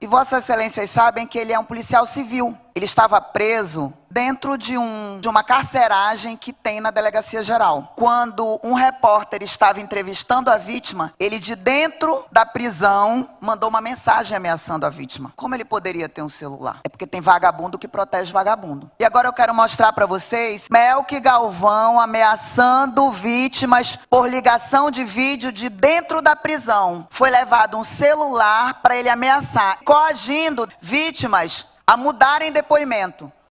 E Vossas Excelências sabem que ele é um policial civil. Ele estava preso dentro de uma carceragem que tem na Delegacia Geral. Quando um repórter estava entrevistando a vítima, ele de dentro da prisão mandou uma mensagem ameaçando a vítima. Como ele poderia ter um celular? É porque tem vagabundo que protege vagabundo. E agora eu quero mostrar para vocês Melk Galvão ameaçando vítimas por ligação de vídeo de dentro da prisão. Foi levado um celular para ele ameaçar, coagindo vítimas a mudarem depoimento.